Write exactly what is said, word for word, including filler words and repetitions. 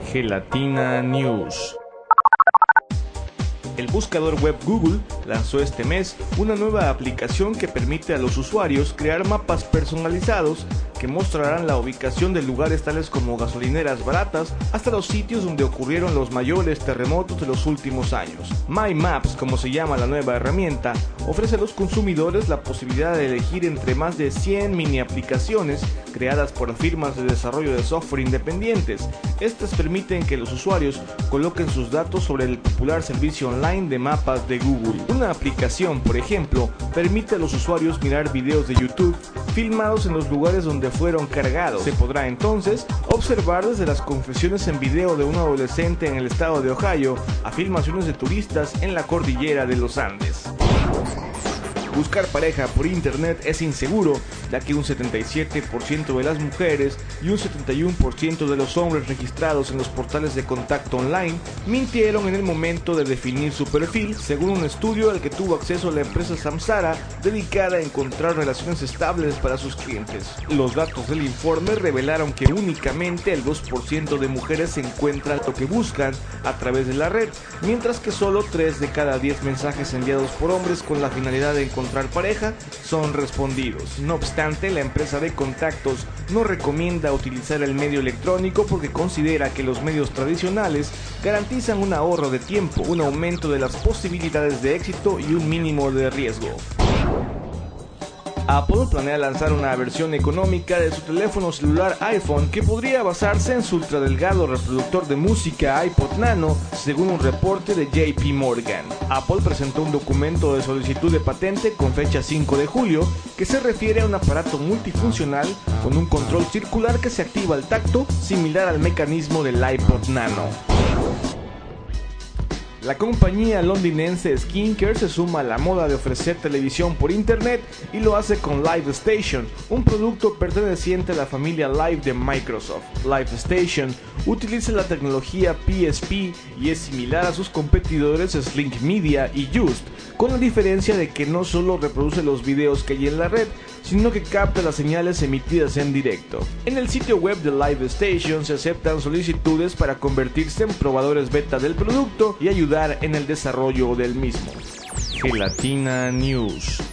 Gelatina News. El buscador web Google lanzó este mes una nueva aplicación que permite a los usuarios crear mapas personalizados que mostrarán la ubicación de lugares tales como gasolineras baratas hasta los sitios donde ocurrieron los mayores terremotos de los últimos años. My Maps, como se llama la nueva herramienta, ofrece a los consumidores la posibilidad de elegir entre más de cien mini aplicaciones creadas por firmas de desarrollo de software independientes. Estas permiten que los usuarios coloquen sus datos sobre el popular servicio online de mapas de Google. Una aplicación, por ejemplo, permite a los usuarios mirar videos de YouTube filmados en los lugares donde fueron cargados. Se podrá entonces observar desde las confesiones en video de un adolescente en el estado de Ohio a filmaciones de turistas en la cordillera de los Andes. Buscar pareja por internet es inseguro, ya que un setenta y siete por ciento de las mujeres y un setenta y uno por ciento de los hombres registrados en los portales de contacto online mintieron en el momento de definir su perfil, según un estudio al que tuvo acceso la empresa Samsara, dedicada a encontrar relaciones estables para sus clientes. Los datos del informe revelaron que únicamente el dos por ciento de mujeres encuentran lo que buscan a través de la red, mientras que solo tres de cada diez mensajes enviados por hombres con la finalidad de encontrar pareja son respondidos. No obstante, la empresa de contactos no recomienda utilizar el medio electrónico porque considera que los medios tradicionales garantizan un ahorro de tiempo, un aumento de las posibilidades de éxito y un mínimo de riesgo. Apple planea lanzar una versión económica de su teléfono celular iPhone que podría basarse en su ultradelgado reproductor de música iPod Nano, según un reporte de J P Morgan. Apple presentó un documento de solicitud de patente con fecha cinco de julio que se refiere a un aparato multifuncional con un control circular que se activa al tacto, similar al mecanismo del iPod Nano. La compañía londinense Skincare se suma a la moda de ofrecer televisión por internet y lo hace con Live Station, un producto perteneciente a la familia Live de Microsoft. Live Station utiliza la tecnología P S P y es similar a sus competidores Sling Media y Just, con la diferencia de que no solo reproduce los videos que hay en la red, sino que capta las señales emitidas en directo. En el sitio web de Live Station se aceptan solicitudes para convertirse en probadores beta del producto y ayudar en el desarrollo del mismo. Gelatina News.